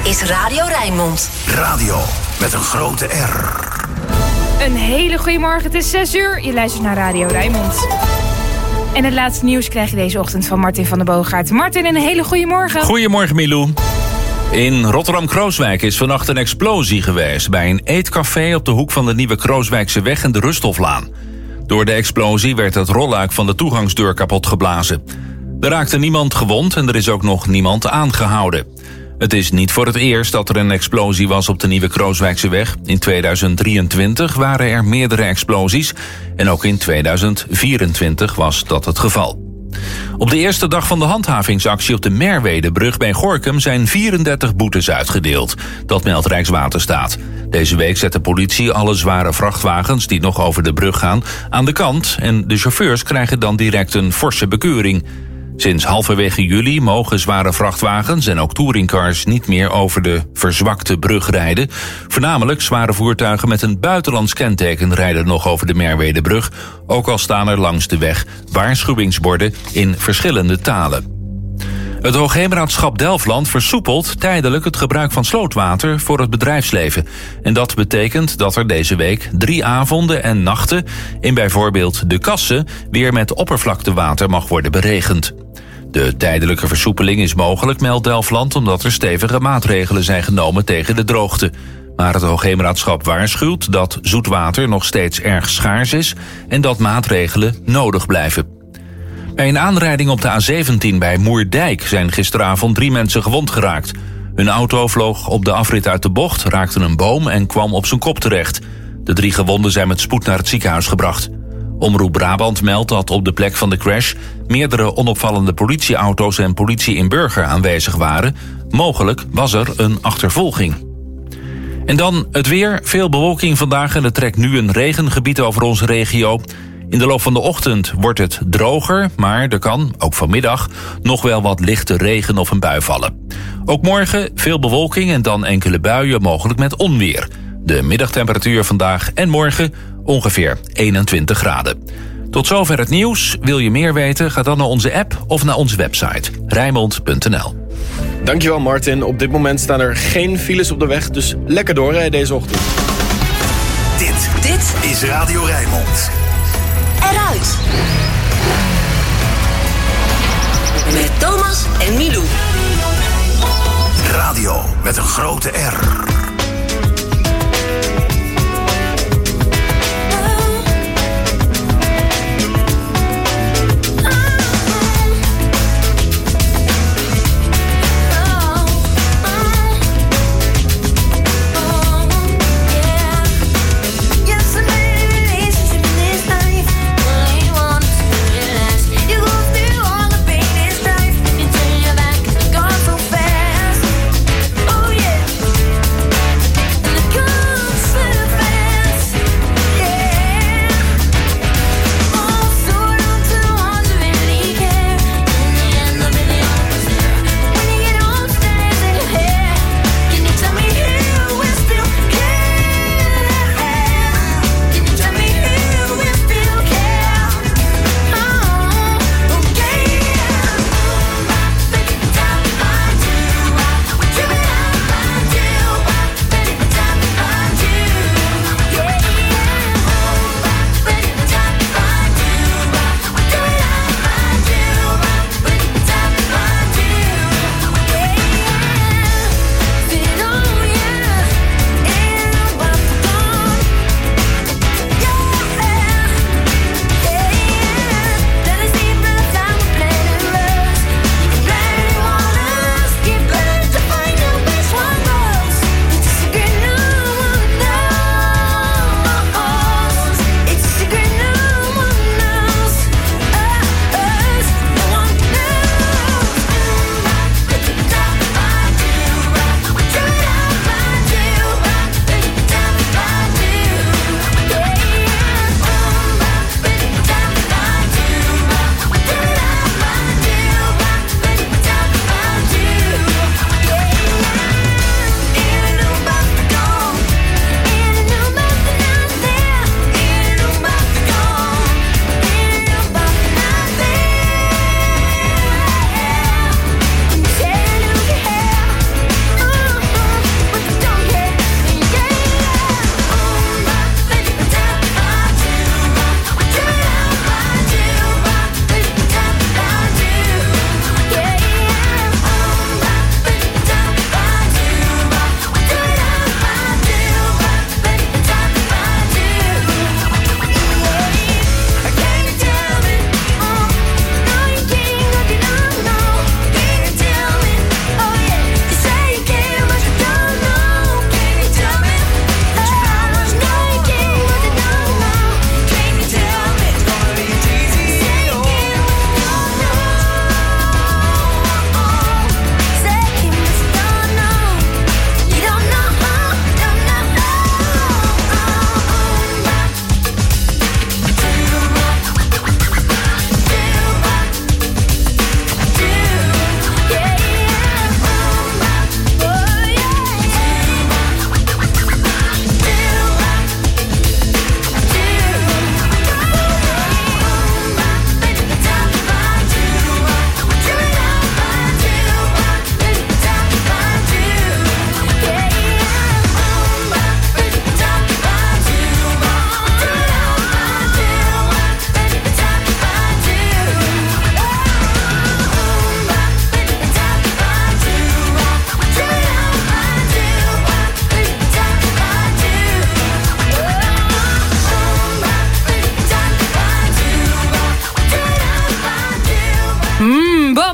is Radio Rijnmond. Radio met een grote R. Een hele goede morgen, het is 6 uur. Je luistert naar Radio Rijnmond. En het laatste nieuws krijg je deze ochtend van Martin van der Boogaard. Martin, een hele goede morgen. Goedemorgen, Milou. In Rotterdam-Krooswijk is vannacht een explosie geweest bij een eetcafé op de hoek van de Nieuwe Krooswijkseweg en de Rusthoflaan. Door de explosie werd het rolluik van de toegangsdeur kapot geblazen. Er raakte niemand gewond en er is ook nog niemand aangehouden. Het is niet voor het eerst dat er een explosie was op de Nieuwe Krooswijkseweg. In 2023 waren er meerdere explosies en ook in 2024 was dat het geval. Op de eerste dag van de handhavingsactie op de Merwedebrug bij Gorinchem zijn 34 boetes uitgedeeld. Dat meldt Rijkswaterstaat. Deze week zet de politie alle zware vrachtwagens die nog over de brug gaan aan de kant en de chauffeurs krijgen dan direct een forse bekeuring. Sinds halverwege juli mogen zware vrachtwagens en ook touringcars niet meer over de verzwakte brug rijden. Voornamelijk zware voertuigen met een buitenlands kenteken rijden nog over de Merwedebrug. Ook al staan er langs de weg waarschuwingsborden in verschillende talen. Het Hoogheemraadschap Delfland versoepelt tijdelijk het gebruik van slootwater voor het bedrijfsleven. En dat betekent dat er deze week 3 avonden en nachten in bijvoorbeeld de Kassen weer met oppervlaktewater mag worden beregend. De tijdelijke versoepeling is mogelijk, meldt Delfland, omdat er stevige maatregelen zijn genomen tegen de droogte. Maar het Hoogheemraadschap waarschuwt dat zoetwater nog steeds erg schaars is en dat maatregelen nodig blijven. Bij een aanrijding op de A17 bij Moerdijk zijn gisteravond 3 mensen gewond geraakt. Hun auto vloog op de afrit uit de bocht, raakte een boom en kwam op zijn kop terecht. De 3 gewonden zijn met spoed naar het ziekenhuis gebracht. Omroep Brabant meldt dat op de plek van de crash meerdere onopvallende politieauto's en politie in Burger aanwezig waren. Mogelijk was er een achtervolging. En dan het weer. Veel bewolking vandaag en er trekt nu een regengebied over onze regio. In de loop van de ochtend wordt het droger, maar er kan, ook vanmiddag, nog wel wat lichte regen of een bui vallen. Ook morgen veel bewolking en dan enkele buien, mogelijk met onweer. De middagtemperatuur vandaag en morgen ongeveer 21 graden. Tot zover het nieuws. Wil je meer weten? Ga dan naar onze app of naar onze website rijnmond.nl. Dankjewel Martin. Op dit moment staan er geen files op de weg, dus lekker doorrijden deze ochtend. Dit is Radio Rijnmond. Eruit. Met Thomas en Milou. Radio met een grote R.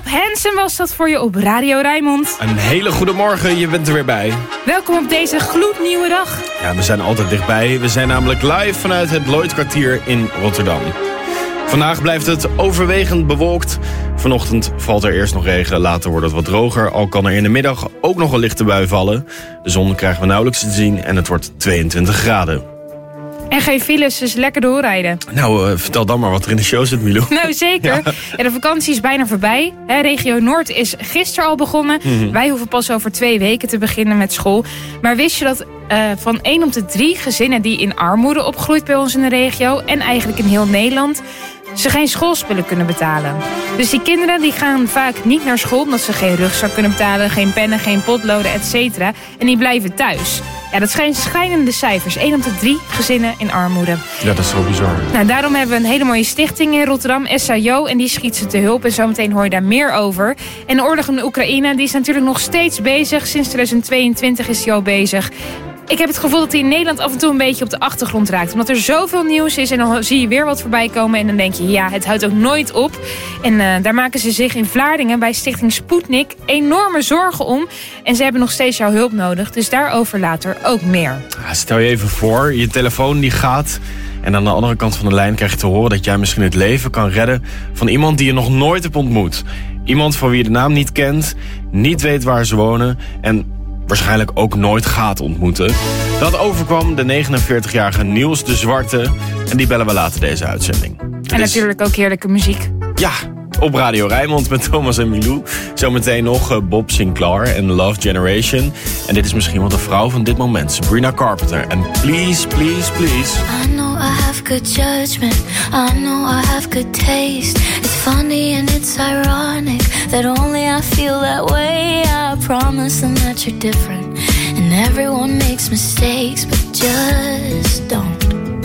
Hansen was dat voor je op Radio Rijnmond. Een hele goede morgen, je bent er weer bij. Welkom op deze gloednieuwe dag. Ja, we zijn altijd dichtbij. We zijn namelijk live vanuit het Lloydkwartier in Rotterdam. Vandaag blijft het overwegend bewolkt. Vanochtend valt er eerst nog regen, later wordt het wat droger. Al kan er in de middag ook nog een lichte bui vallen. De zon krijgen we nauwelijks te zien en het wordt 22 graden. En geen files, dus lekker doorrijden. Nou, vertel dan maar wat er in de show zit, Milou. Nou, zeker. Ja, de vakantie is bijna voorbij. Regio Noord is gisteren al begonnen. Wij hoeven pas over 2 weken te beginnen met school. Maar wist je dat van 1 op de 3 gezinnen die in armoede opgroeit bij ons in de regio... en eigenlijk in heel Nederland... ze geen schoolspullen kunnen betalen. Dus die kinderen die gaan vaak niet naar school... omdat ze geen rugzak kunnen betalen, geen pennen, geen potloden, etc. En die blijven thuis. Ja, dat zijn schrijnende cijfers. 1 op de 3 gezinnen in armoede. Ja, dat is zo bizar. Nou, daarom hebben we een hele mooie stichting in Rotterdam, SAO... en die schiet ze te hulp en zometeen hoor je daar meer over. En de oorlog in de Oekraïne die is natuurlijk nog steeds bezig. Sinds 2022 is die al bezig. Ik heb het gevoel dat hij in Nederland af en toe een beetje op de achtergrond raakt. Omdat er zoveel nieuws is en dan zie je weer wat voorbij komen. En dan denk je, ja, het houdt ook nooit op. En daar maken ze zich in Vlaardingen bij Stichting Sputnik enorme zorgen om. En ze hebben nog steeds jouw hulp nodig. Dus daarover later ook meer. Ja, stel je even voor, je telefoon die gaat... en aan de andere kant van de lijn krijg je te horen... dat jij misschien het leven kan redden van iemand die je nog nooit hebt ontmoet. Iemand van wie je de naam niet kent, niet weet waar ze wonen... en waarschijnlijk ook nooit gaat ontmoeten. Dat overkwam de 49-jarige Niels de Zwarte. En die bellen we later deze uitzending. En natuurlijk ook heerlijke muziek. Ja, op Radio Rijnmond met Thomas en Milou. Zometeen nog Bob Sinclair en Love Generation. En dit is misschien wel de vrouw van dit moment, Sabrina Carpenter. En Please, Please, Please. I know I have good judgment. I know I have good taste. It's funny and it's ironic that only I feel that way. I promise them that you're different. And everyone makes mistakes, but just don't.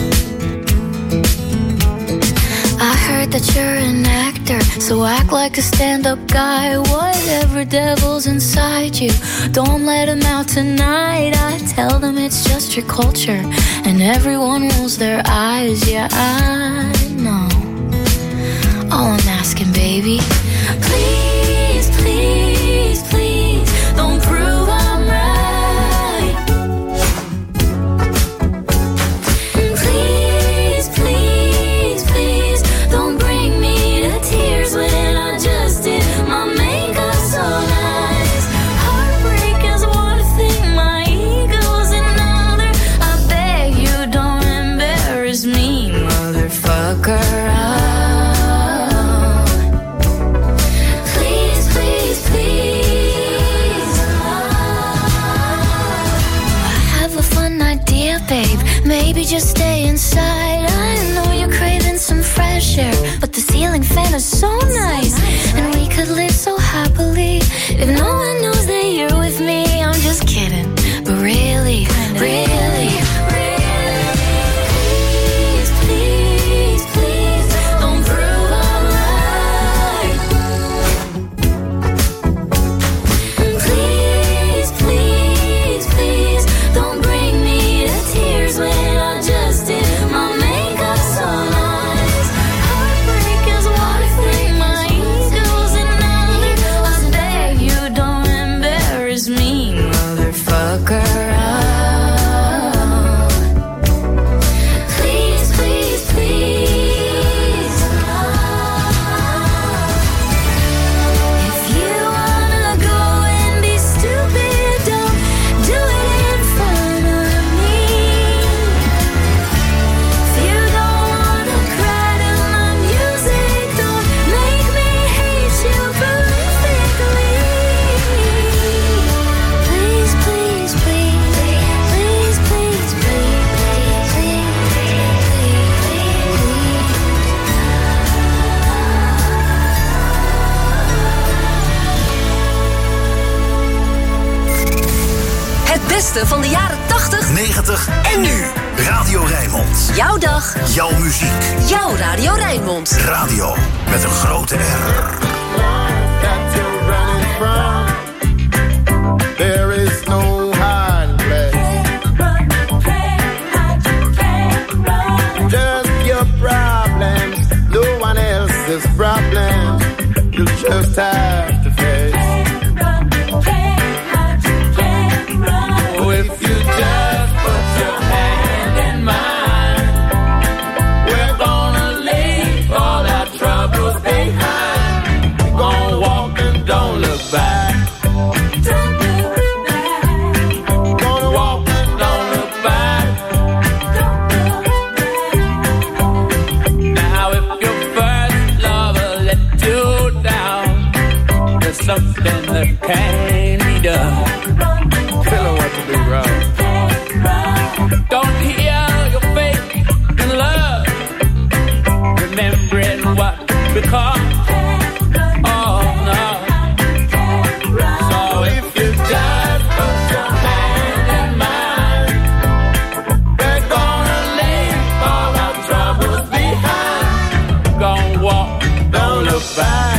I heard that you're an actor, so act like a stand-up guy. Whatever devil's inside you, don't let him out tonight. I tell them it's just your culture, and everyone rolls their eyes. Yeah, I know. All I'm asking, baby, please, please, please, don't prove I'm right. Please, please, please, don't bring me to tears when I just did my makeup so nice. Heartbreak is one thing, my ego's another. I beg you don't embarrass me, motherfucker. Babe, maybe just stay inside. I know you're craving some fresh air, but the ceiling fan is so nice. And we could live so happily if no one knows that you're with me. I'm just kidding, but really, really, please, please, please, don't prove I'm right. Please, please, please, don't bring me tears when I just did my makeup so nice. Heartbreak is one thing, my ego's another. I beg you don't embarrass me, motherfucker. Please, please, please. If you wanna go and be stupid, don't do it in front of me. If you don't wanna cry to my music, don't make me hate you perfectly. Please, please, please, please, please, please, please, Het beste van de jaren 80, 90 en nu. Radio Rijnmond. jouw dag, Jouw muziek. jouw Radio Rijnmond. Radio met een grote R. That you're running from. There is no hiding place. Just your problems, no one else's problems. You just just have to face. Oh, if you just put your hand in mine, we're gonna leave all our troubles behind. We're gonna walk and don't look back. Something that can't be done. Tell her what to do, right? Don't hear your faith in love, remembering what become. Oh no. So if you just put your hand in mine, we're gonna leave all our troubles behind. Gonna walk, don't look back.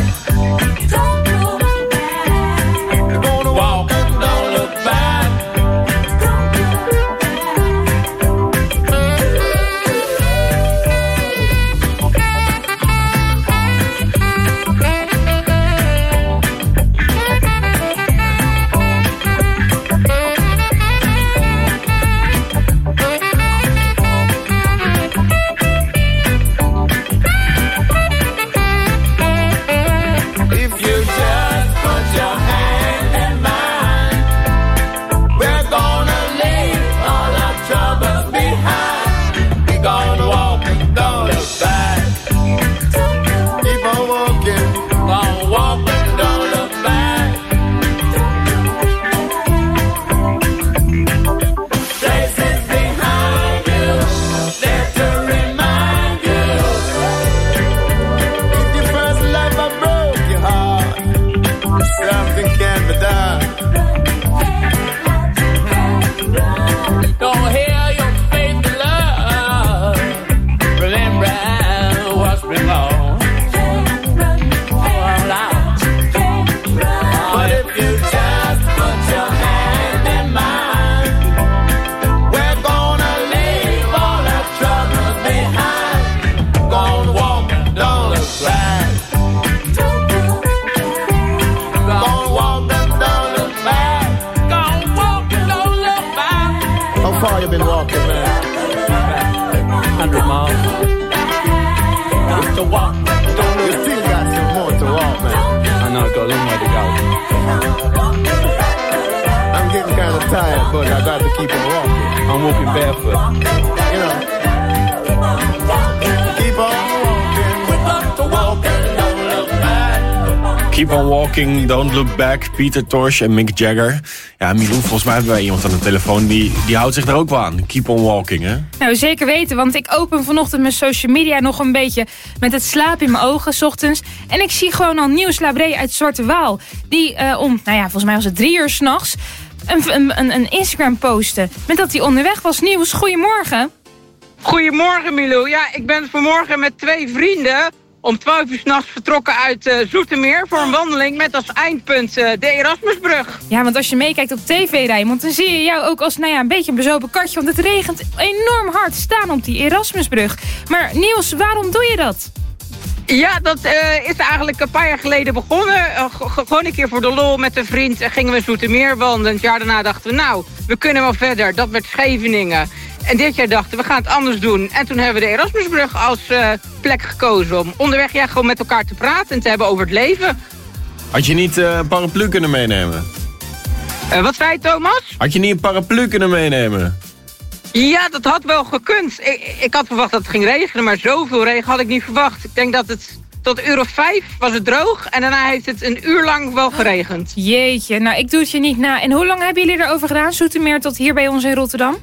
Tired, but I got to keep on walking. I'm walking barefoot. You know. Keep on walking. We got to walk and don't look back. Keep on walking, don't look back. Peter Tosh en Mick Jagger. Ja, Milou, volgens mij hebben wij iemand aan de telefoon die houdt zich er ook wel aan. Keep on walking, hè? Nou, zeker weten, want ik open vanochtend mijn social media nog een beetje met het slaap in mijn ogen 's ochtends. En ik zie gewoon al Niels Labré uit Zwarte Waal. Die volgens mij was het 3 uur 's nachts een Instagram posten met dat hij onderweg was. Nieuws, goedemorgen. Goedemorgen Milou. Ja, ik ben vanmorgen met 2 vrienden om 12 uur 's nachts vertrokken uit Zoetermeer voor een wandeling met als eindpunt de Erasmusbrug. Ja, want als je meekijkt op tv, Rijnmond, dan zie je jou ook als een beetje een bezopen katje, want het regent enorm hard staan op die Erasmusbrug. Maar Niels, waarom doe je dat? Ja, dat is eigenlijk een paar jaar geleden begonnen. Gewoon een keer voor de lol met een vriend gingen we Zoetermeer wandelen. Het jaar daarna dachten we, nou, we kunnen wel verder. Dat werd Scheveningen. En dit jaar dachten we, gaan het anders doen. En toen hebben we de Erasmusbrug als plek gekozen om onderweg gewoon met elkaar te praten en te hebben over het leven. Had je niet een paraplu kunnen meenemen? Wat zei je, Thomas? Had je niet een paraplu kunnen meenemen? Ja, dat had wel gekund. Ik had verwacht dat het ging regenen, maar zoveel regen had ik niet verwacht. Ik denk dat het tot uur of 5 was het droog en daarna heeft het een uur lang wel geregend. Jeetje, nou ik doe het je niet na. En hoe lang hebben jullie erover gedaan, Zoetermeer tot hier bij ons in Rotterdam?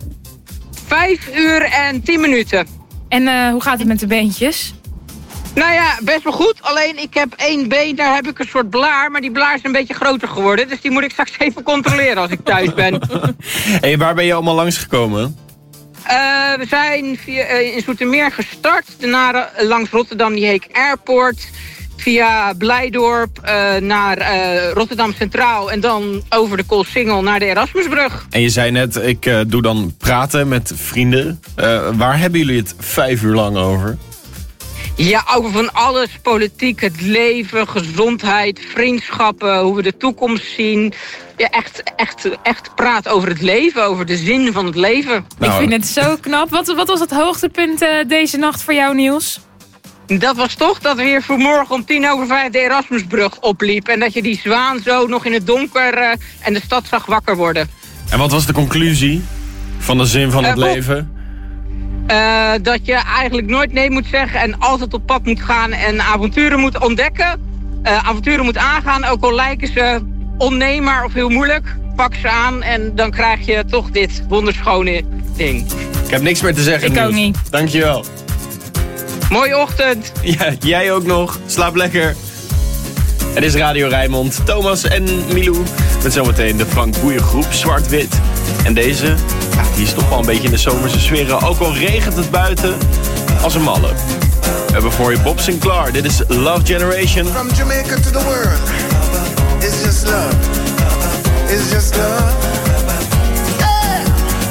5 uur en 10 minuten. En hoe gaat het met de beentjes? Nou ja, best wel goed. Alleen ik heb 1 been, daar heb ik een soort blaar. Maar die blaar is een beetje groter geworden. Dus die moet ik straks even controleren als ik thuis ben. Hey, waar ben je allemaal langsgekomen? We zijn in Zoetermeer gestart. Daarna langs Rotterdam, die heet Airport. Via Blijdorp naar Rotterdam Centraal. En dan over de Koolsingel naar de Erasmusbrug. En je zei net, ik doe dan praten met vrienden. Waar hebben jullie het 5 uur lang over? Ja, over van alles. Politiek, het leven, gezondheid, vriendschappen, hoe we de toekomst zien. Ja, echt praat over het leven, over de zin van het leven. Ik vind het zo knap. Wat was het hoogtepunt deze nacht voor jou, Niels? Dat was toch dat we hier vanmorgen om 5:10 de Erasmusbrug opliep. En dat je die zwaan zo nog in het donker en de stad zag wakker worden. En wat was de conclusie van de zin van het leven? Dat je eigenlijk nooit nee moet zeggen en altijd op pad moet gaan en avonturen moet ontdekken. Avonturen moet aangaan, ook al lijken ze onneembaar of heel moeilijk. Pak ze aan en dan krijg je toch dit wonderschone ding. Ik heb niks meer te zeggen. Ik ook niet. Dankjewel. Mooie ochtend. Ja, jij ook nog. Slaap lekker. Het is Radio Rijnmond. Thomas en Milou. Met zometeen de Frank Boeien groep Zwart-Wit. En deze, ja, die is toch wel een beetje in de zomerse sferen. Ook al regent het buiten als een malle. We hebben voor je Bob Sinclair. Dit is Love Generation. From Jamaica to the world. It's just love. It's just love. Yeah.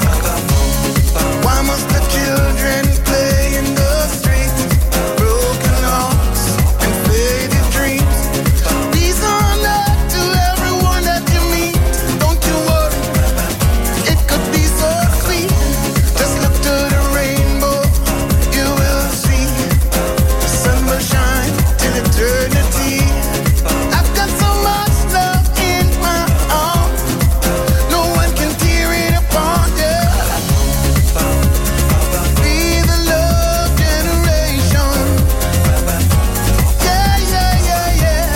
Why must the children play in the streets? Broken hearts and faded dreams. These are not to everyone that you meet. Don't you worry, it could be so sweet. Just look to the rainbow, you will see. The sun will shine till eternity. I've got so much love in my arms. No one can tear it apart, yeah. Be the love generation. Yeah, yeah, yeah, yeah.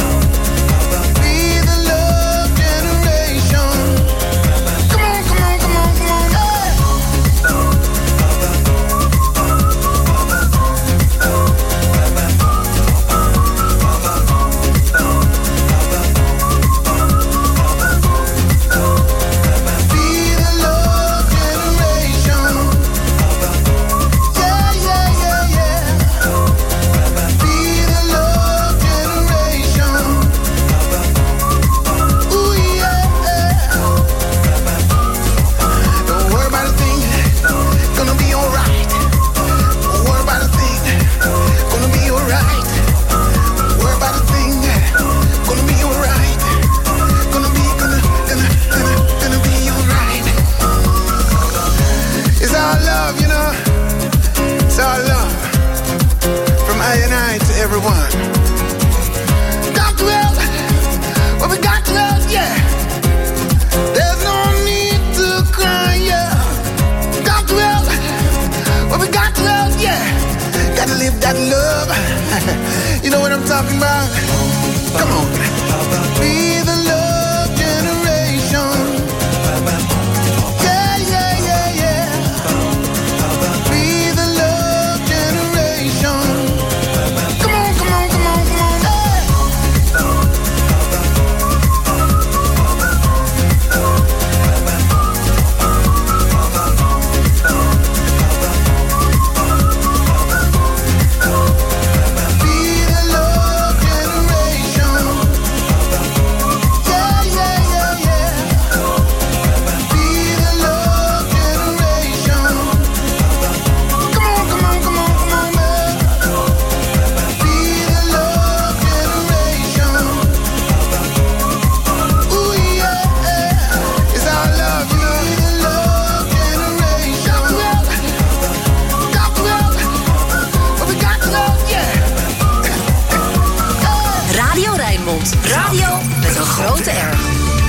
Be the love generation. Come on, come on, come on, come on, Be the love generation. Yeah, yeah, yeah, yeah. Be the love generation. Ooh, yeah. Don't worry about a thing, gonna be alright. Don't worry about a thing, gonna be alright. Don't worry about a thing, gonna be alright. Gonna be alright. It's our love, you know. It's our love. From I and I to everyone. Got to help. Well, we got to help, yeah. There's no need to cry, yeah. Got to help. Well, we got to help, yeah. Gotta live that love. You know what I'm talking about? Come on. Be the love generation. Yeah, yeah, yeah, yeah. Be the love generation. Come on, come on, come on, come on. Hey. Be the love generation. Yeah, yeah, yeah, yeah. Be the love generation. Come on, come on, come on, come on, man. Be the love generation. Ooh, yeah. It's our love, you know. Be the love generation. Got to help. But we got to help, yeah. Radio Rijnmond. Radio met een grote R.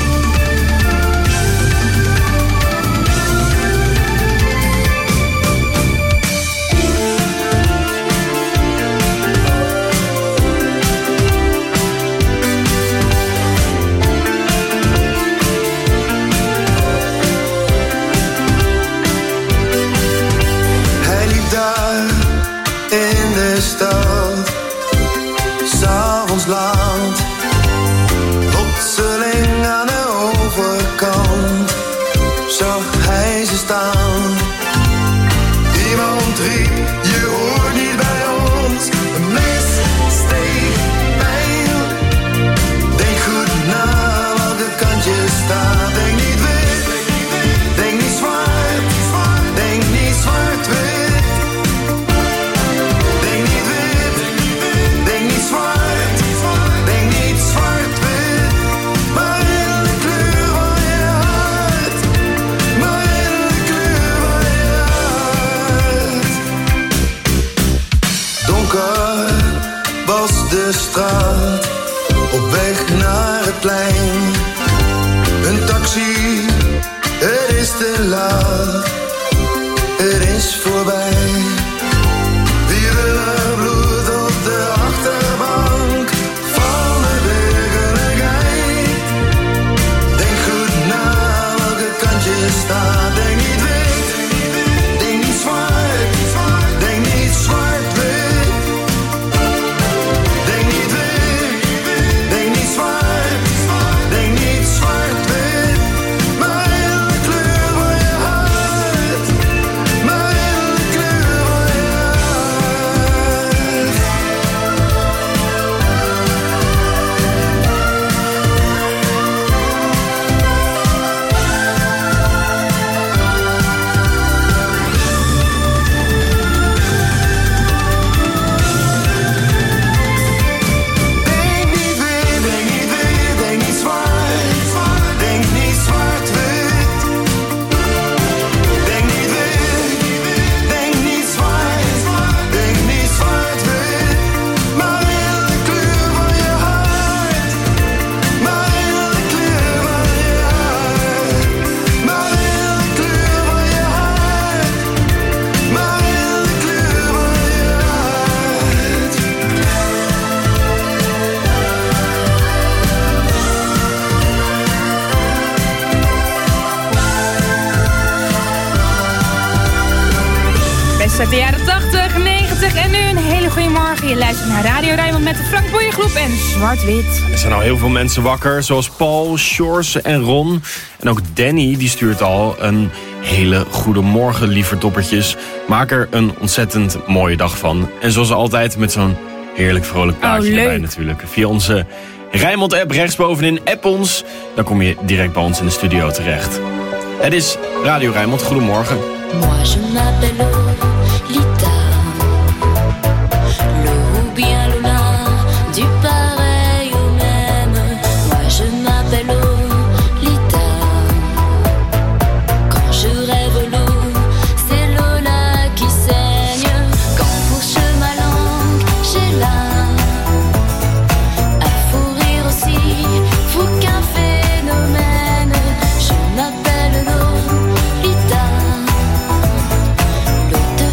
Hij liep daar in de stad, 's'avonds laat, plotseling aan de overkant zag hij ze staan. Iemand riep, je hoort niet bij ons, een mes steekt pijn. Denk goed na welke kant je staat, denk niet wit, denk niet zwart, denk niet zwart-wit. Denk niet wit, was de straat, op weg naar het plein. Een taxi, het is te laat, het is voorbij. Wiebelig bloed op de achterbank van de werkelijkheid. Denk goed na welke kant je staat. Denk niet wit, denk niet zwart, denk niet zwart-wit. Denk niet wit, denk niet zwart, denk niet zwart-wit. Maar in de kleur van je hart, maar in de kleur van je hart. Denk niet wit, denk niet wit, denk niet zwart, denk niet zwart-wit. Denk niet wit, denk niet zwart, denk niet zwart-wit. Maar in de kleur van je hart, maar in de kleur van je hart, maar in de kleur van je hart, maar in de kleur van je hart. Best uit de jaren 80, 90 en nu een hele goede morgen. Je luistert naar Radio Rijnmond met de Frank Boeiengroep en Zwart-Wit. Er zijn al heel veel mensen wakker, zoals Paul, Sjors en Ron. En ook Danny, die stuurt al een hele goede morgen, lieve toppertjes. Maak er een ontzettend mooie dag van. En zoals altijd met zo'n heerlijk vrolijk plaatje leuk. erbij natuurlijk. Via onze Rijnmond-app rechtsbovenin, app ons. Dan kom je direct bij ons in de studio terecht. Het is Radio Rijnmond, goedemorgen. Moi je m'appelle Lita, le ou bien Lola, du pareil au même. Moi je m'appelle Lita, quand je rêve l'eau, c'est Lola qui saigne. Quand fourche ma langue, j'ai là à fou rire aussi, fou qu'un phénomène. Je m'appelle Lolita, l'eau de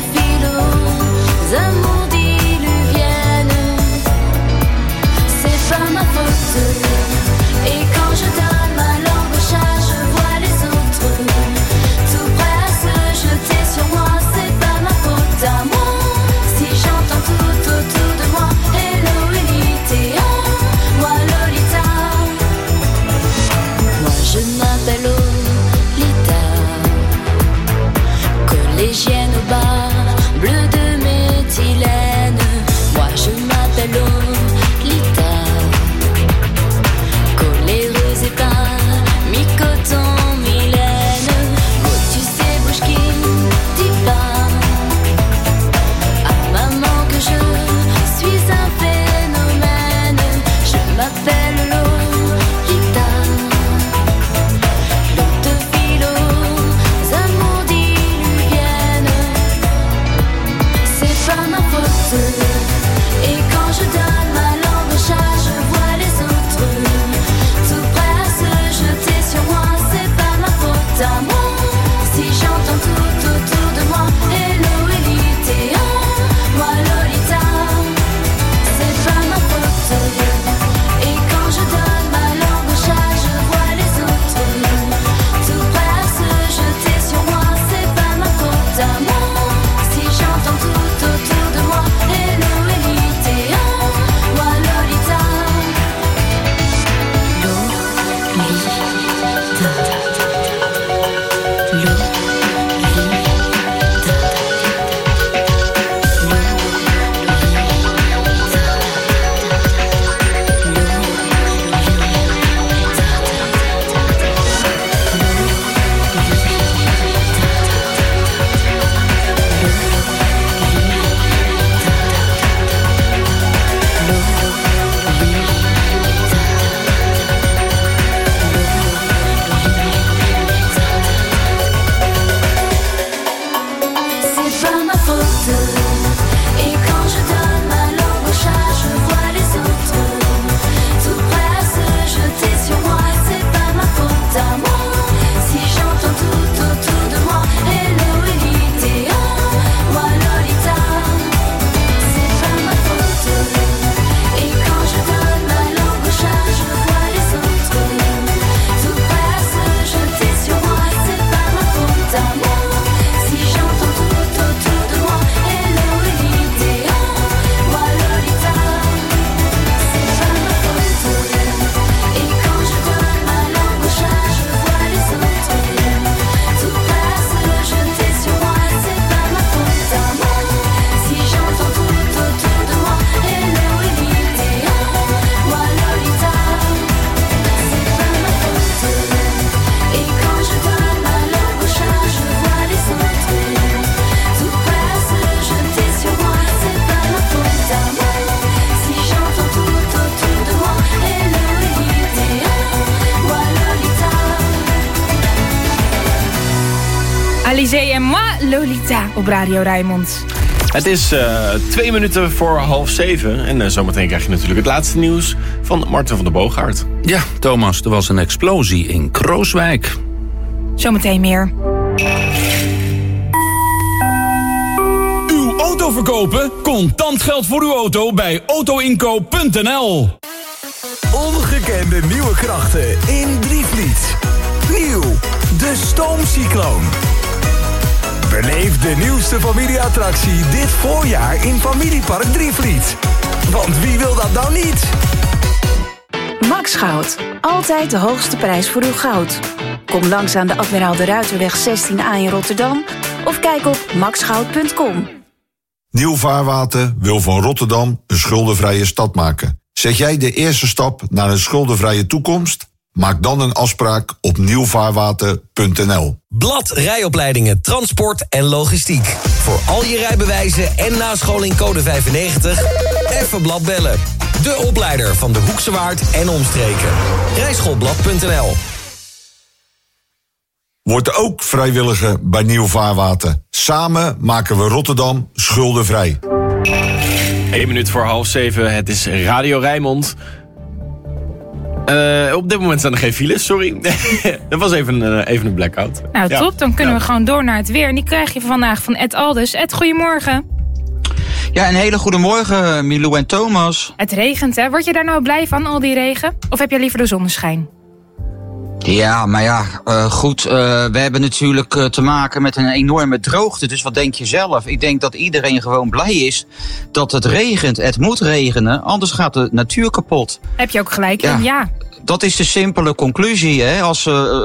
Alizé en moi, Lolita op Radio Rijnmond. Het is 2 minuten voor 6:30. En zometeen krijg je natuurlijk het laatste nieuws van Marten van der Boogaard. Ja, Thomas, er was een explosie in Krooswijk. Zometeen meer. Uw auto verkopen? Contant geld voor uw auto bij autoinkoop.nl. Ongekende nieuwe krachten in Drievliet. Nieuw, de Stoomcycloon. Beleef de nieuwste familieattractie dit voorjaar in Familiepark Drievliet. Want wie wil dat nou niet? Max Goud. Altijd de hoogste prijs voor uw goud. Kom langs aan de Admiraal de Ruiterweg 16A in Rotterdam of kijk op maxgoud.com. Nieuw Vaarwater wil van Rotterdam een schuldenvrije stad maken. Zet jij de eerste stap naar een schuldenvrije toekomst? Maak dan een afspraak op nieuwvaarwater.nl. Blad rijopleidingen, transport en logistiek. Voor al je rijbewijzen en nascholing code 95. Even Blad bellen. De opleider van de Hoekse Waard en omstreken. Rijschoolblad.nl. Word ook vrijwilliger bij Nieuw Vaarwater. Samen maken we Rotterdam schuldenvrij. 1 minuut voor 6:30. Het is Radio Rijnmond. Op dit moment staan er geen files, sorry. Dat was even een blackout. Nou, top. Dan kunnen we gewoon door naar het weer. En die krijg je vandaag van Ed Aldus. Ed, goedemorgen. Ja, een hele goede morgen, Milou en Thomas. Het regent, hè? Word je daar nou blij van, al die regen? Of heb je liever de zonneschijn? Ja, maar ja, goed. We hebben natuurlijk te maken met een enorme droogte. Dus wat denk je zelf? Ik denk dat iedereen gewoon blij is dat het regent. Het moet regenen, anders gaat de natuur kapot. Heb je ook gelijk in, ja. Dat is de simpele conclusie. Hè? Als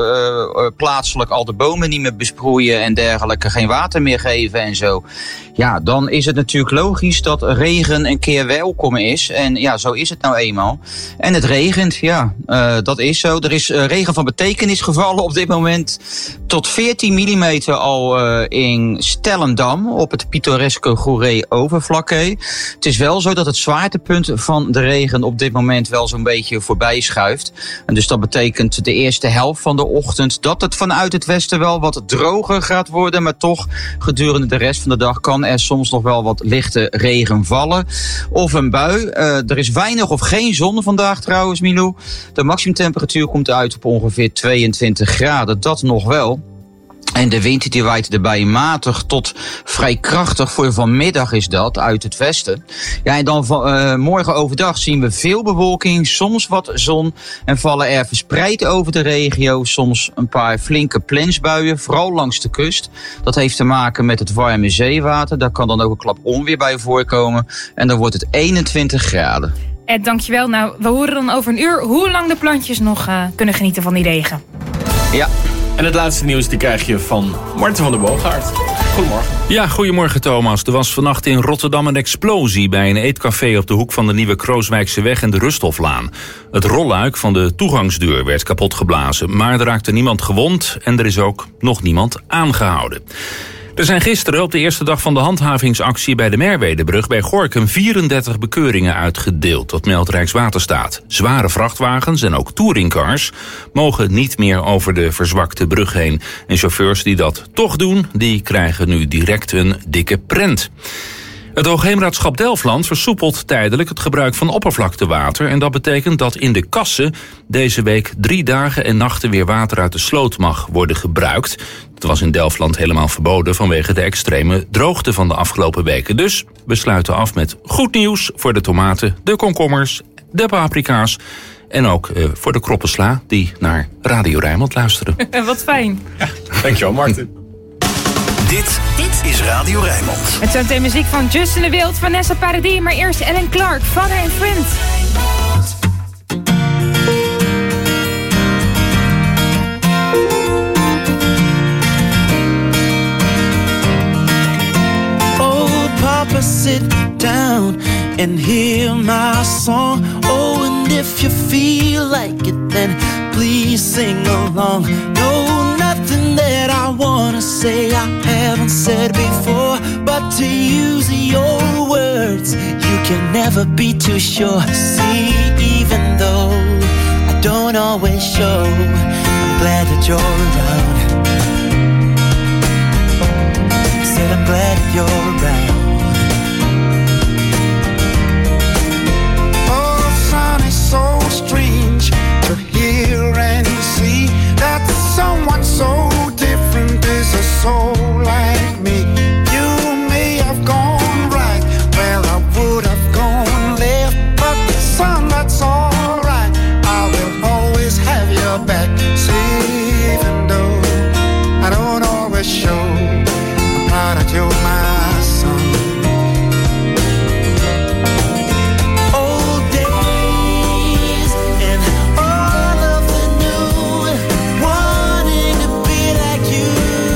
ze plaatselijk al de bomen niet meer besproeien en dergelijke, geen water meer geven en zo. Ja, dan is het natuurlijk logisch dat regen een keer welkom is. En ja, zo is het nou eenmaal. En het regent, ja, dat is zo. Er is regen van betekenis gevallen op dit moment. Tot 14 mm al in Stellendam op het pittoreske Goeree-Overflakkee. Het is wel zo dat het zwaartepunt van de regen op dit moment wel zo'n beetje voorbij schuift. En dus dat betekent de eerste helft van de ochtend dat het vanuit het westen wel wat droger gaat worden. Maar toch, gedurende de rest van de dag kan er soms nog wel wat lichte regen vallen. Of een bui. Er is weinig of geen zon vandaag trouwens, Milou. De maximumtemperatuur komt uit op ongeveer 22 graden. Dat nog wel. En de wind die waait erbij matig tot vrij krachtig. Voor vanmiddag is dat uit het westen. Ja, en dan morgen overdag zien we veel bewolking, soms wat zon. En vallen er verspreid over de regio soms een paar flinke plensbuien. Vooral langs de kust. Dat heeft te maken met het warme zeewater. Daar kan dan ook een klap onweer bij voorkomen. En dan wordt het 21 graden. Ed, dankjewel. Nou, we horen dan over een uur hoe lang de plantjes nog kunnen genieten van die regen. Ja. En het laatste nieuws die krijg je van Marten van der Boogaard. Goedemorgen. Ja, goedemorgen Thomas. Er was vannacht in Rotterdam een explosie bij een eetcafé op de hoek van de Nieuwe Krooswijkse weg en de Rusthoflaan. Het rolluik van de toegangsdeur werd kapot geblazen, maar er raakte niemand gewond en er is ook nog niemand aangehouden. Er zijn gisteren op de eerste dag van de handhavingsactie bij de Merwedebrug bij Gorinchem 34 bekeuringen uitgedeeld. Dat meldt Rijkswaterstaat. Zware vrachtwagens en ook touringcars mogen niet meer over de verzwakte brug heen. En chauffeurs die dat toch doen, die krijgen nu direct een dikke prent. Het Hoogheemraadschap Delfland versoepelt tijdelijk het gebruik van oppervlaktewater. En dat betekent dat in de kassen deze week 3 dagen en nachten weer water uit de sloot mag worden gebruikt. Dat was in Delfland helemaal verboden vanwege de extreme droogte van de afgelopen weken. Dus we sluiten af met goed nieuws voor de tomaten, de komkommers, de paprika's. En ook voor de kroppensla die naar Radio Rijnmond luisteren. Wat fijn. Ja, dankjewel Martin. Dit is Radio Rijnmond. Met zometeen muziek van Justin de Wild, Vanessa Paradis, maar eerst Ellen Clark, Father and Friend. Oh, Papa, sit down and hear my song. Oh, and if you feel like it, then please sing along. No, nothing that I wanna say I haven't said before, but to use your words, you can never be too sure. See, even though I don't always show, I'm glad that you're around. glad you're around. Oh, son, it's so strange to hear and see that someone so different is a soul like me. You may have gone right where I would have gone left, but son, that's all right. I will always have your back, even though I don't always show. I'm proud that you're my son. Old days and all of the new, wanting to be like you.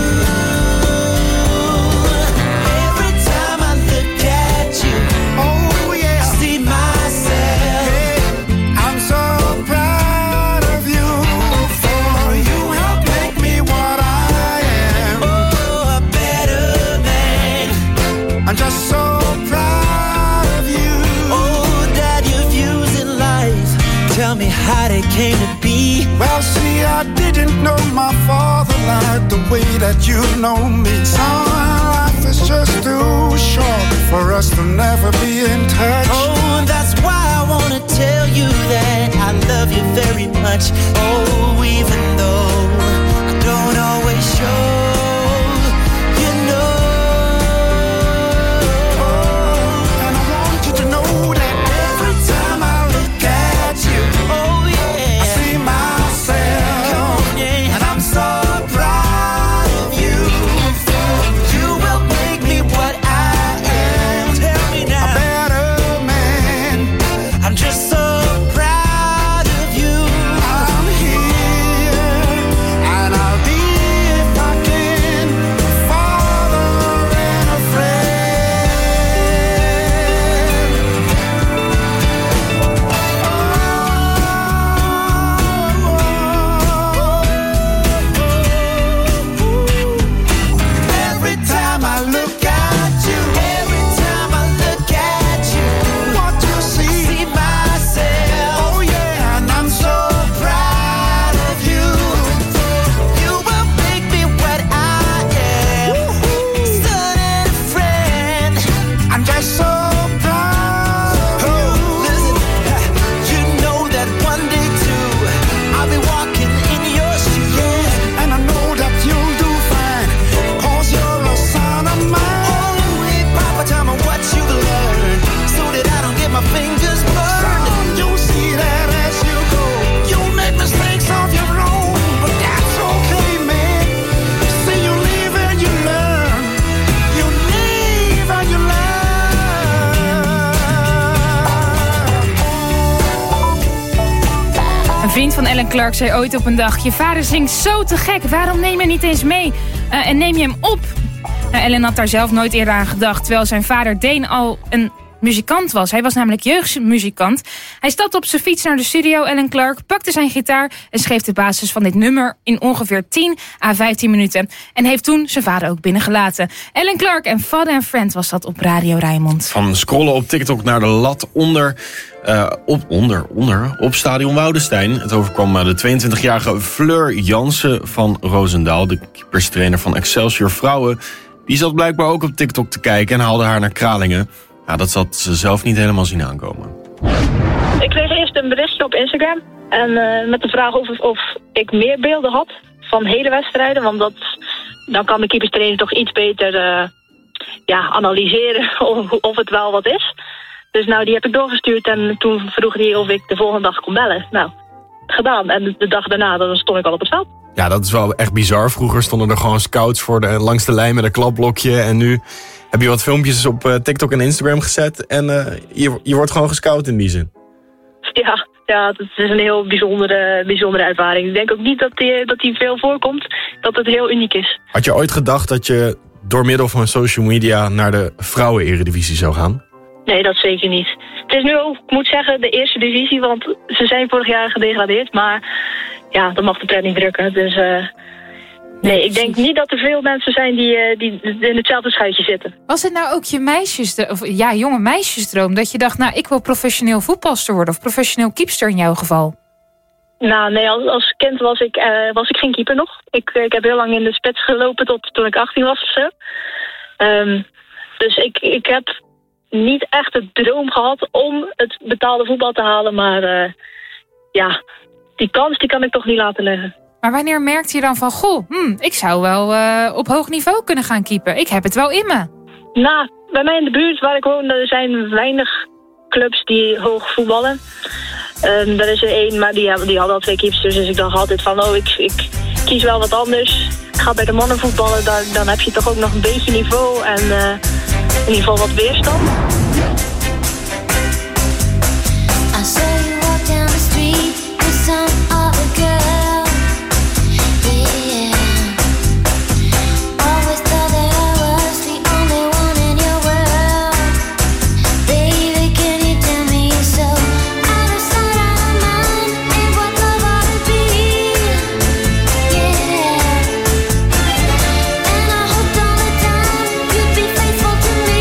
Every time I look at you, oh yeah, I see myself. Hey, I'm so proud of you, for you help make me what I am. Oh, a better man. I'm just so proud of you. Oh, Dad, your views in life, tell me how they came to be. Well, see, I didn't know my father like the way that you know me. Son, life is just too short for us to never be in touch. Oh, that's why I wanna tell you that I love you very much. Oh, even though I don't always show, you know. And I want you to know that every time I look at you, oh yeah, I see myself. And I'm so proud of you. You will make me what I am. Tell me now, a better man. I'm just so proud of you. I'm here, and I'll be, if I can, a father and a friend. Every time I look at you, every time I look at you, what you see myself. Oh yeah, and I'm so proud of you. You will make me what I am, son and a friend. I'm just so proud of you. Listen, you know that one day too, I'll be walking in your shoes. Yeah, and I know that you'll do fine, 'cause you're a son of mine. Oh, hey, Papa, tell me what you've learned, so that I don't get my fingers burned. Son, you'll see that as you go. You'll make mistakes of your own, but that's okay, man. See, you live and you learn. You live and you learn. Een vriend van Ellen Clark zei ooit op een dag: je vader zingt zo te gek, waarom neem je niet eens mee? En neem je hem op? Ellen had daar zelf nooit eerder aan gedacht, terwijl zijn vader Deen al een muzikant was. Hij was namelijk jeugdmuzikant. Hij stapte op zijn fiets naar de studio, Ellen Clark, pakte zijn gitaar en schreef de basis van dit nummer in ongeveer 10 à 15 minuten. En heeft toen zijn vader ook binnengelaten. Ellen Clark en Father and Friend was dat op Radio Rijnmond. Van scrollen op TikTok naar de lat op Stadion Woudenstein. Het overkwam de 22-jarige Fleur Jansen van Roosendaal, de keeperstrainer van Excelsior Vrouwen. Die zat blijkbaar ook op TikTok te kijken en haalde haar naar Kralingen. Ja, dat zat ze zelf niet helemaal zien aankomen. Ik kreeg eerst een berichtje op Instagram. En met de vraag of ik meer beelden had van hele wedstrijden. Want dan kan de keeperstrainer toch iets beter analyseren of het wel wat is. Dus nou, die heb ik doorgestuurd en toen vroeg hij of ik de volgende dag kon bellen. Nou, gedaan. En de dag daarna dan stond ik al op het veld. Ja, dat is wel echt bizar. Vroeger stonden er gewoon scouts langs de lijn met een klapblokje. En nu heb je wat filmpjes op TikTok en Instagram gezet. En je wordt gewoon gescout in die zin. Ja, het is een heel bijzondere ervaring. Ik denk ook niet dat die veel voorkomt. Dat het heel uniek is. Had je ooit gedacht dat je door middel van social media naar de vrouwen-eredivisie zou gaan? Nee, dat zeker niet. Het is nu ook, ik moet zeggen, de eerste divisie. Want ze zijn vorig jaar gedegradeerd. Maar ja, dat mag de pret niet drukken. Dus nee, ik denk niet dat er veel mensen zijn die in hetzelfde schuitje zitten. Was het nou ook je jonge meisjesdroom? Dat je dacht, nou, ik wil professioneel voetbalster worden. Of professioneel keepster in jouw geval? Nou, nee, als kind was ik geen keeper nog. Ik heb heel lang in de spits gelopen tot toen ik 18 was of zo. Dus ik heb niet echt de droom gehad om het betaalde voetbal te halen. Maar die kans die kan ik toch niet laten liggen. Maar wanneer merkte je dan van, ik zou wel op hoog niveau kunnen gaan keepen. Ik heb het wel in me. Nou, bij mij in de buurt waar ik woon, er zijn weinig clubs die hoog voetballen. Er is er één, maar die hadden al 2 keepers. Dus ik dacht altijd van, ik kies wel wat anders. Ik ga bij de mannen voetballen, dan heb je toch ook nog een beetje niveau en in ieder geval wat weerstand. I saw you walk down the street with some other girl. Yeah. Always thought that I was the only one in your world. Baby, can you tell me you're so out of sight, out of mind? Ain't what love ought to be. Yeah. And I hoped all the time you'd be faithful to me.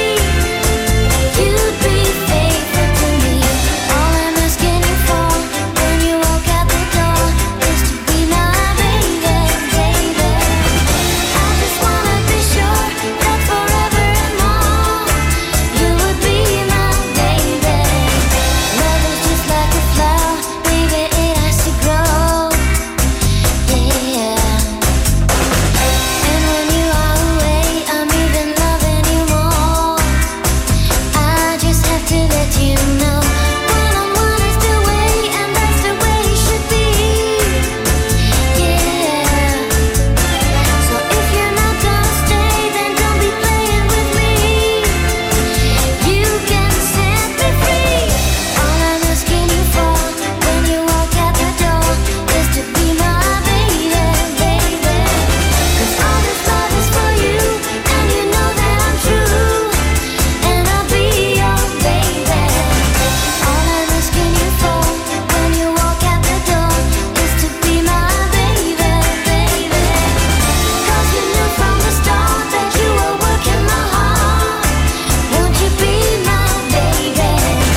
You'd be faithful to me. All I'm asking you for when you walk out the door is to be my baby, baby. I just wanna be sure that forever and more you would be my baby. Love is just like a flower, baby, it has to grow. Yeah. And when you are away, I'm even loving you more. I just have to let you know one-on-one is the way, and that's the way it should be. Yeah. So if you're not gonna stay, then don't be playing with me. You can set me free. All I'm asking you for when you walk out the door is to be my baby, baby. 'Cause all this love is for you, and you know that I'm true, and I'll be your baby. All I'm asking you for when you walk out the door is to be my baby, baby. 'Cause you knew from the start that you were working my heart. Won't you be my baby?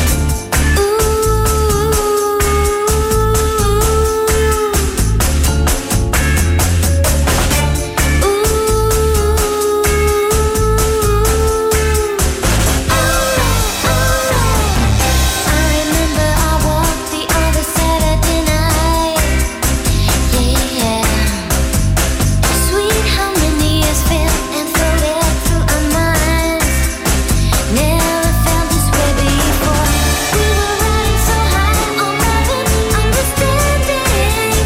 I remember I walked the other Saturday night. Yeah. Sweet harmony is felt and floated through our minds. Never felt this way before. We were riding so high on love and understanding.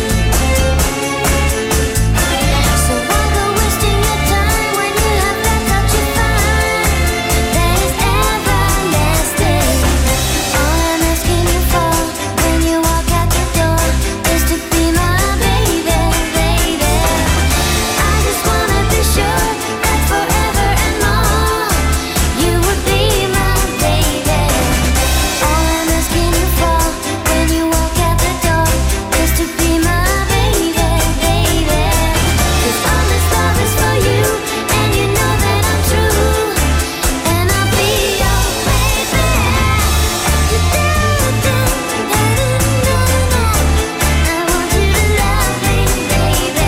So why go wasting your time when you have that touch you find that is everlasting? All I'm asking you for when you walk out the door is to be my baby, baby. I just wanna be sure that forever and more you would be my baby. All I'm asking you for when you walk out the door is to be my baby, baby. 'Cause all this love is for you, and you know that I'm true, and I'll be your baby. I want you to love me, baby.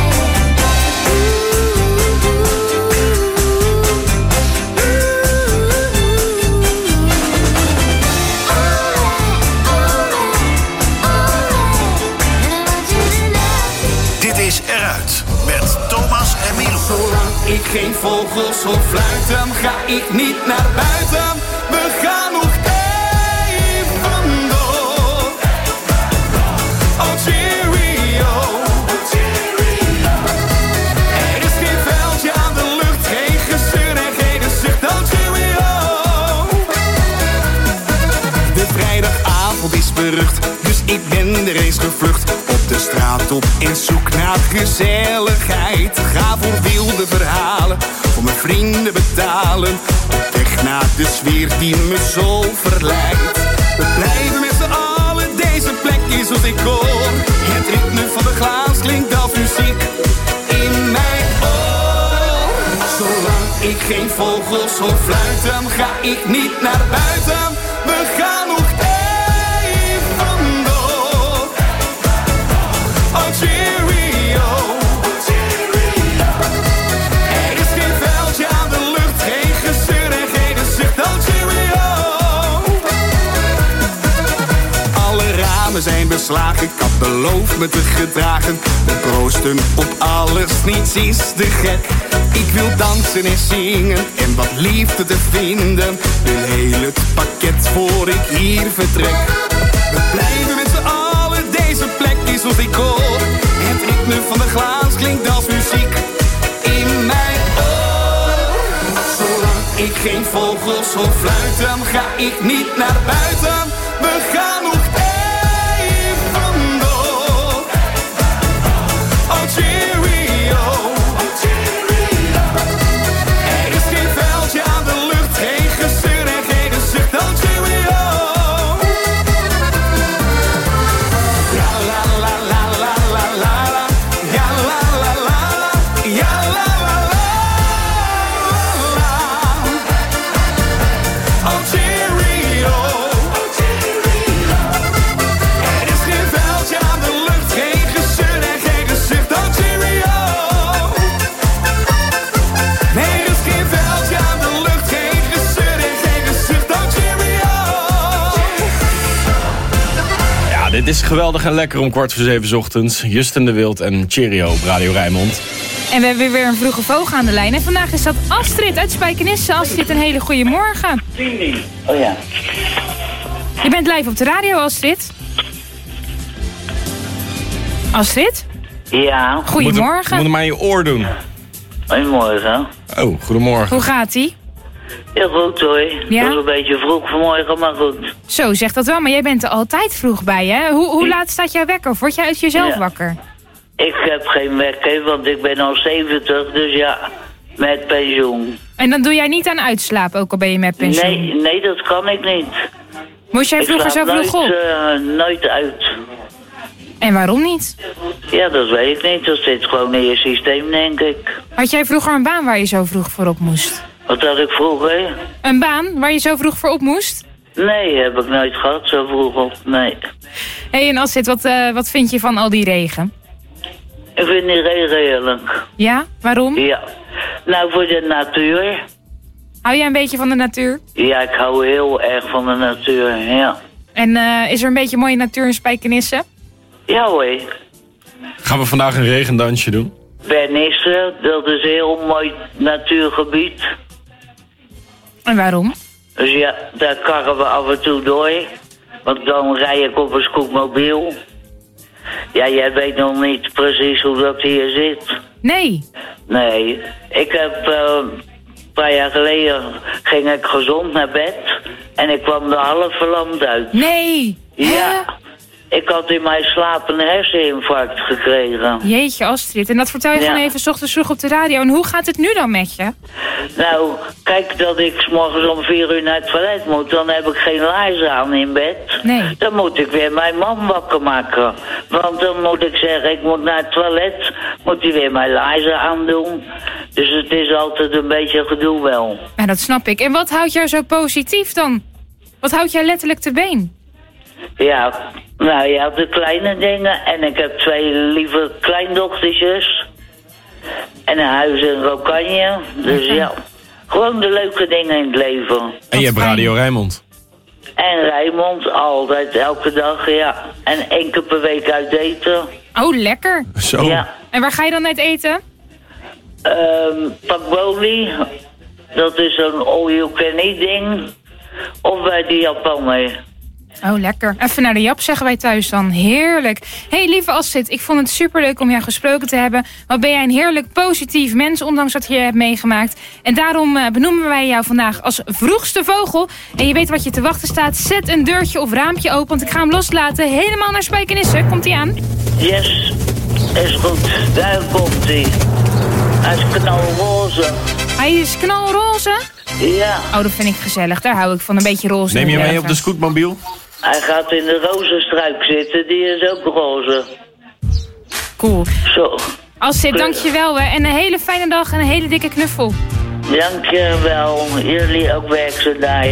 Dit is Eruit met Thomas en Milou. Zolang ik geen vogels hoor fluiten, ga ik niet naar buiten. We gaan nog even door. Oh cheerio. Er is geen vuiltje aan de lucht, geen gezeur en geen zucht. Oh cheerio. De vrijdagavond is berucht, dus ik ben er eens gevlucht. Op de straat op in zoek naar gezelligheid. Ga voor wilde verhalen, voor mijn vrienden betalen. Op weg naar de sfeer die me zo verleidt. We blijven met z'n allen, deze plek is als ik hoor. Het ritme van de glaas klinkt als muziek in mijn oor. Zolang ik geen vogels hoor fluiten, ga ik niet naar buiten. We gaan nog even door. Oh cheerio. Er is geen vuiltje aan de lucht, examen zijn beslagen. Ik had beloofd me te gedragen. We proosten op alles, niets is te gek. Ik wil dansen en zingen en wat liefde te vinden. Wil heel het pakket voor ik hier vertrek. We blijven met z'n allen, deze plek is ons decor. Het ritme van de glaas klinkt als muziek in mijn oor. Zolang ik geen vogels hoor fluiten, ga ik niet naar buiten. We gaan nog even door. Oh cheerio. Er is geen veldje aan de lucht, geen gezeur en geen gezucht. Oh cheerio. Ja la la la la la la la. Ja la la la la. Ja la la la la. Oh cheerio. Er is geen veldje aan de lucht, geen gezeur en geen gezicht. Oh cheerio. Nee, er is geen veldje aan de lucht, geen gezeur en geen gezicht. Oh cheerio. Ja, dit is geweldig en lekker om 6:45 ochtends. Justin de Wild en Cheerio op Radio Rijnmond. En we hebben weer een vroege vogel aan de lijn. En vandaag is dat Astrid uit Spijkenisse. Astrid, een hele goede morgen. Oh ja. Je bent live op de radio, Astrid. Astrid? Ja. Goedemorgen. Moet hem aan je oor doen. Goedemorgen. Oh, goedemorgen. Hoe gaat-ie? Heel goed hoor. Ja? Het was een beetje vroeg vanmorgen, maar goed. Zo, zeg dat wel. Maar jij bent er altijd vroeg bij, hè? Hoe laat staat jouw wekker? Of word jij uit jezelf Ja. wakker? Ik heb geen werk, want ik ben al 70, dus ja, met pensioen. En dan doe jij niet aan uitslapen, ook al ben je met pensioen? Nee, dat kan ik niet. Moest jij vroeger zo vroeg op? Nooit uit. En waarom niet? Ja, dat weet ik niet. Dat zit gewoon in je systeem, denk ik. Had jij vroeger een baan waar je zo vroeg voor op moest? Wat had ik vroeger? Een baan waar je zo vroeg voor op moest? Nee, heb ik nooit gehad, zo vroeg op. Nee. Hé, en Astrid, wat vind je van al die regen? Ik vind die regen heerlijk. Ja? Waarom? Ja. Nou, voor de natuur. Hou jij een beetje van de natuur? Ja, ik hou heel erg van de natuur, ja. En is er een beetje mooie natuur in Spijkenisse? Ja hoor. Gaan we vandaag een regendansje doen? Bernisse, dat is een heel mooi natuurgebied. En waarom? Dus ja, daar karren we af en toe door. Want dan rij ik op een scootmobiel. Ja, jij weet nog niet precies hoe dat hier zit. Nee. Nee. Ik heb een paar jaar geleden ging ik gezond naar bed. En ik kwam er half verlamd uit. Nee. Ja. Ik had in mijn slaap een herseninfarct gekregen. Jeetje, Astrid. En dat vertel je Ja. gewoon even 's ochtends vroeg op de radio. En hoe gaat het nu dan met je? Nou, kijk dat ik 's morgens om 4 uur naar het toilet moet. Dan heb ik geen laarzen aan in bed. Nee. Dan moet ik weer mijn man wakker maken. Want dan moet ik zeggen, ik moet naar het toilet. Moet hij weer mijn laarzen aandoen. Dus het is altijd een beetje gedoe wel. Ja, dat snap ik. En wat houdt jou zo positief dan? Wat houdt jou letterlijk te been? Ja, nou ja, de kleine dingen. En ik heb 2 lieve kleindochtertjes. En een huis in Rokanje. Dus ja, gewoon de leuke dingen in het leven. En je hebt Radio Rijnmond. En Rijnmond, altijd, elke dag, ja. En 1 keer per week uit eten. Oh, lekker. Zo. Ja. En waar ga je dan uit eten? Pakboli, dat is zo'n all-you-can-eat ding. Of bij de Japaner. Oh, lekker. Even naar de Jap, zeggen wij thuis dan. Heerlijk. Hey, lieve Astrid, ik vond het superleuk om jou gesproken te hebben. Wat ben jij een heerlijk positief mens, ondanks wat je hebt meegemaakt. En daarom benoemen wij jou vandaag als vroegste vogel. En je weet wat je te wachten staat. Zet een deurtje of raampje open, want ik ga hem loslaten. Helemaal naar Spijkenisse. Komt hij aan? Yes, is goed. Daar komt hij. Hij is knalroze. Hij is knalroze? Ja. Oh, dat vind ik gezellig. Daar hou ik van, een beetje roze. Neem je mee op inderdaad. de scootmobiel? Hij gaat in de rozenstruik zitten, die is ook roze. Cool. Zo. Astrid, dankjewel hè. En een hele fijne dag en een hele dikke knuffel. Dankjewel. Jullie ook werkzaamdag.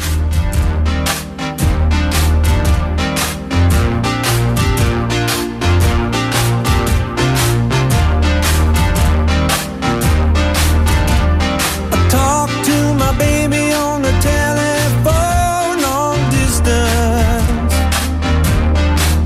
Talk to my baby on the telephone long distance.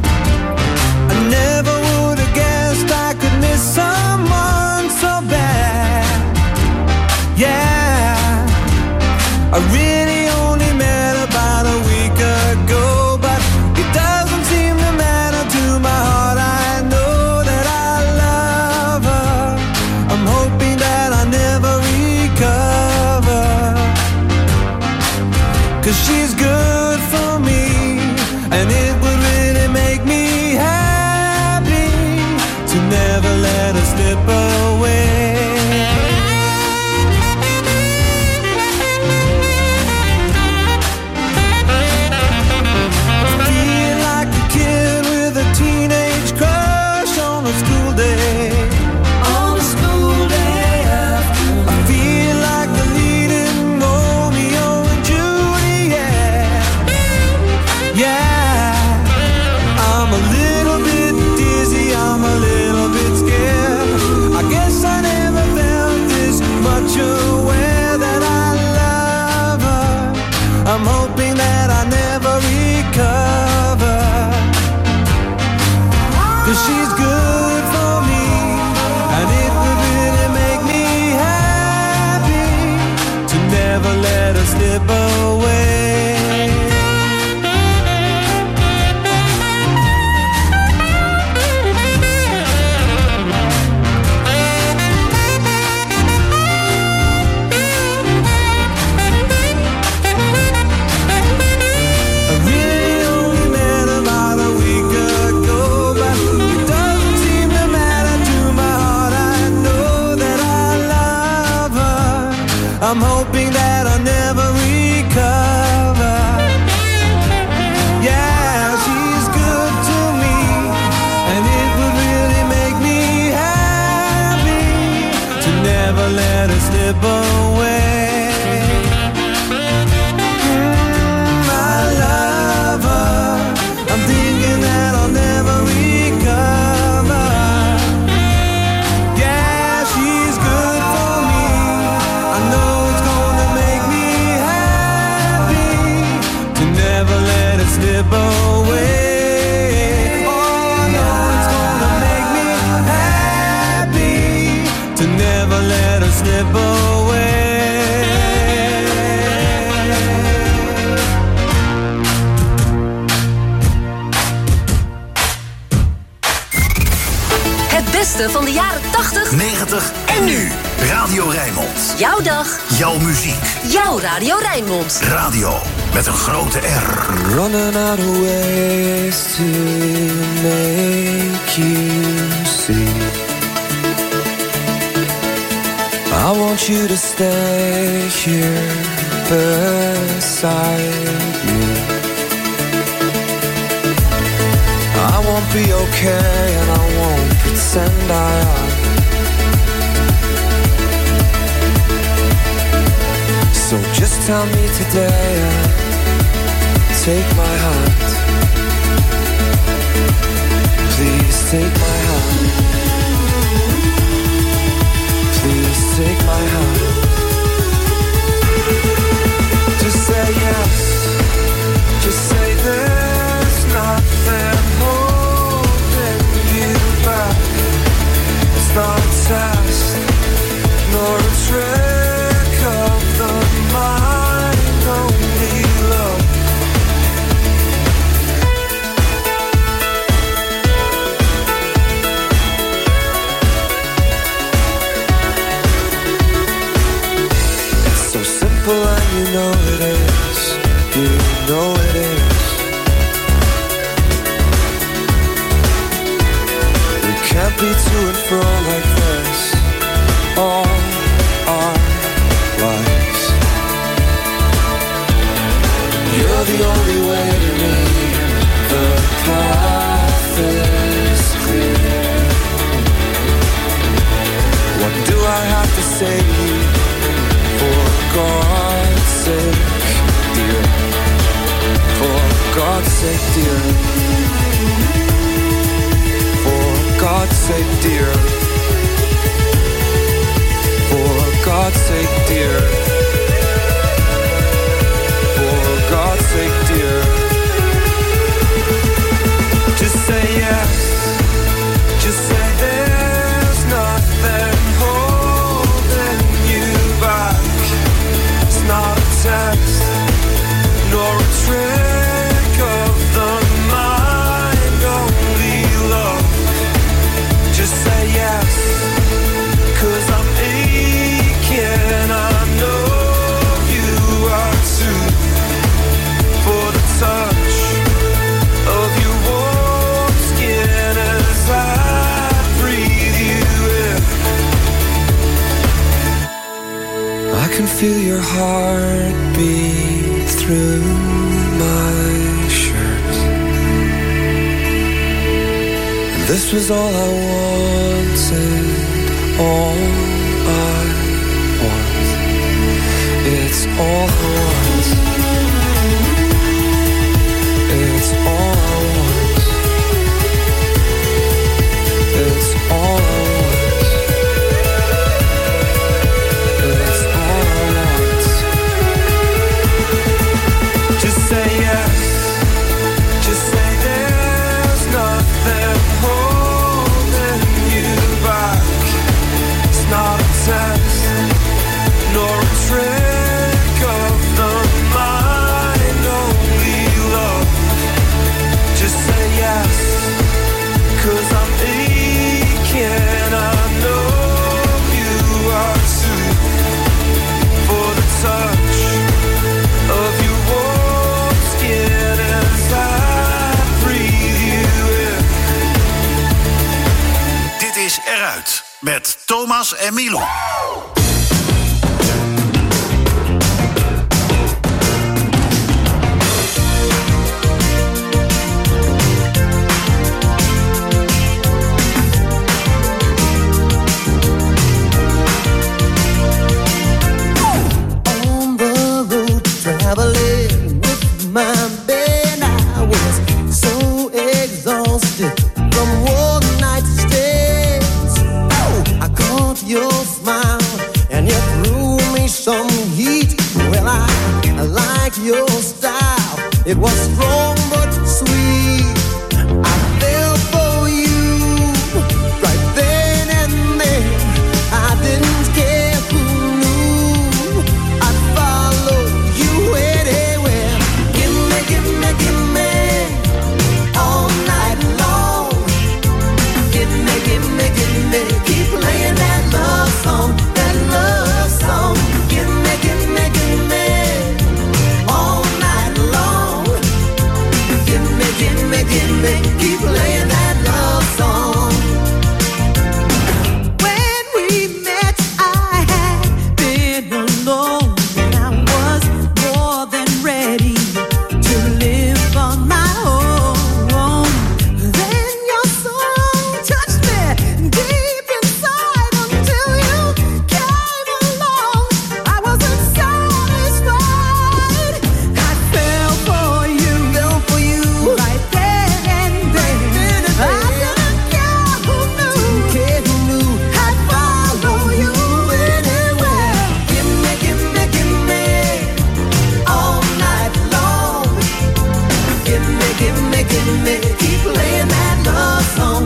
slip away. Oh, I know it's gonna make me happy to never let her slip away. Het beste van de jaren 80, 90 en nu. Radio Rijnmond. jouw dag, Jouw muziek. jouw Radio Rijnmond. Radio met een grote R. Running out of ways to make you see. I want you to stay here beside me. I won't be okay and I won't pretend I am. So just tell me today and take my hand. Please take my hand. Please take my hand. Just say yes. Just say there's nothing holding you back. It's not a test, nor a trick of the mind, only love. It's so simple and you know it is. You know it is. We can't be to and fro like this all our lives. You're the only way to me. The path is clear. What do I have to say to you? For God's sake, dear. For God's sake, dear. For God's sake, dear. For God's sake, dear. For God's sake, dear. Just say yes. Just say there's nothing holding you back. It's not a test, nor a trick of the mind, only love. Just say yes, 'cause I'm aching, I know you are too. For the touch of your warm skin as I breathe you in. I can feel your heartbeat through my shirt. And this was all I wanted, all I want. It's all I want. It's all I want. It's all I want. It's all I want. Just say yes. Just say there's nothing holding you back. It's not a test, nor a trick of the mind, only love. Just say yes, 'cause I'm aching, I know you are too. For the touch of your warm skin as I breathe you in. Dit is Eruit met Thomas en Milou. On the road traveling with my band, I was so exhausted from one night's stays. Oh, I caught your smile and you threw me some heat. Well, I like your style. It was strong but keep playing that love song,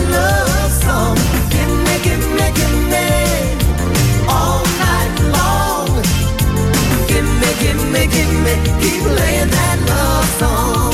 Give me, all night long. Give me, keep playing that love song.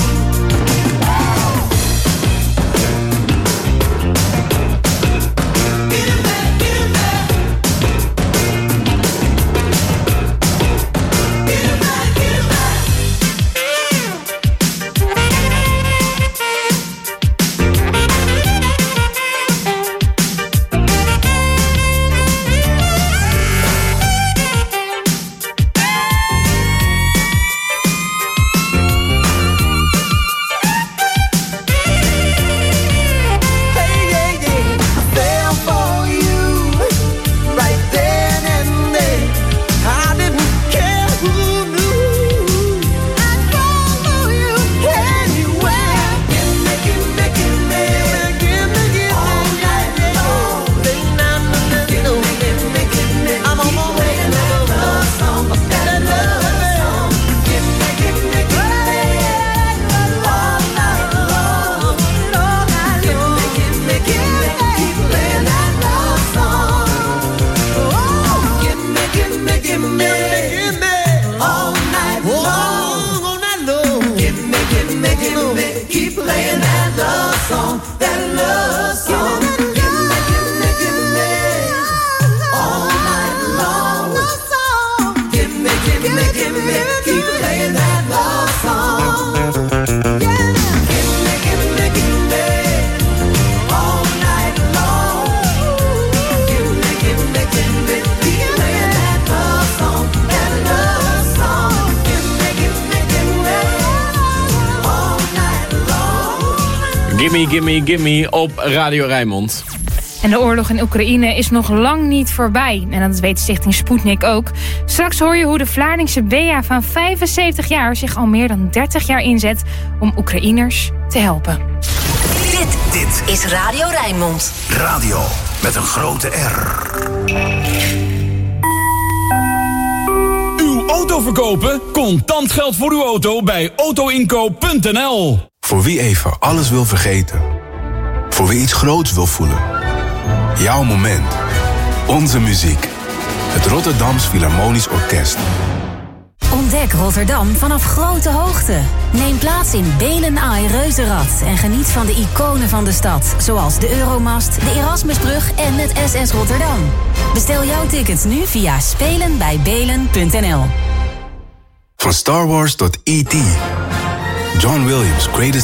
Gimme op Radio Rijnmond. En de oorlog in Oekraïne is nog lang niet voorbij. En dat weet Stichting Sputnik ook. Straks hoor je hoe de Vlaardingse Bea van 75 jaar... zich al meer dan 30 jaar inzet om Oekraïners te helpen. Dit is Radio Rijnmond. Radio met een grote R. Uw auto verkopen? Contant geld voor uw auto bij autoinkoop.nl. Voor wie even alles wil vergeten. Voor wie iets groots wil voelen. Jouw moment. Onze muziek. Het Rotterdams Philharmonisch Orkest. Ontdek Rotterdam vanaf grote hoogte. Neem plaats in Belen Ai Reuzenrad en geniet van de iconen van de stad. Zoals de Euromast, de Erasmusbrug en het SS Rotterdam. Bestel jouw tickets nu via spelenbijbelen.nl. Van Star Wars tot E.T. John Williams' Greatest